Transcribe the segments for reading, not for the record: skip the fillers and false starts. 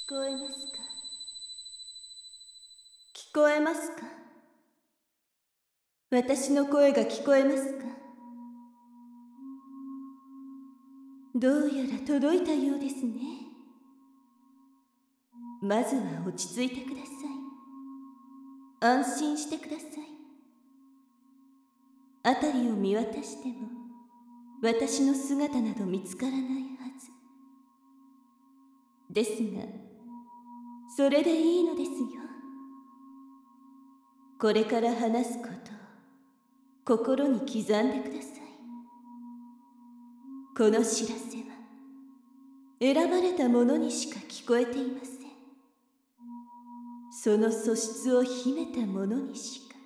こえますか？聞こえますか？私の声が聞こえますか？どうやら届いたようですね。まずは落ち着いてください。安心してください。辺りを見渡しても私の姿など見つからないはずですが、それでいいのですよ。これから話すことを心に刻んでください。この知らせは選ばれた者にしか聞こえていません。その素質を秘めた者にしか。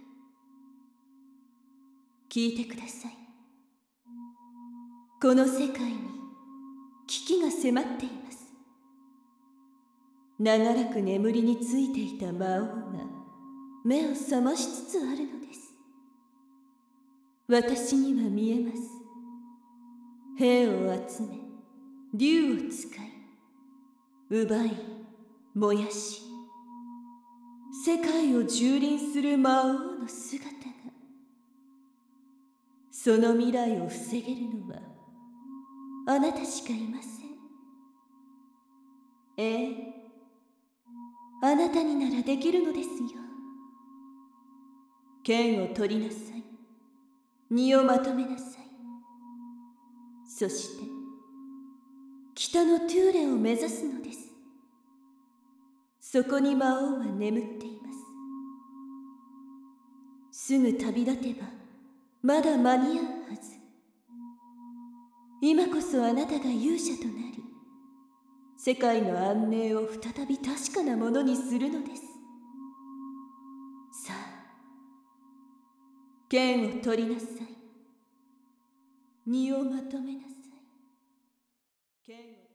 聞いてください。この世界に危機が迫っています。長らく眠りについていた魔王が目を覚ましつつあるのです。私には見えます。兵を集め、竜を使い、奪い、燃やし、世界を蹂躙する魔王の姿が。その未来を防げるのはあなたしかいません。ええ、あなたにならできるのですよ。剣を取りなさい。荷をまとめなさい。そして北のトゥーレを目指すのです。そこに魔王は眠っています。すぐ旅立てばまだ間に合うはず。今こそあなたが勇者となり、世界の安寧を再び確かなものにするのです。さあ、剣を取りなさい。荷をまとめなさい。剣を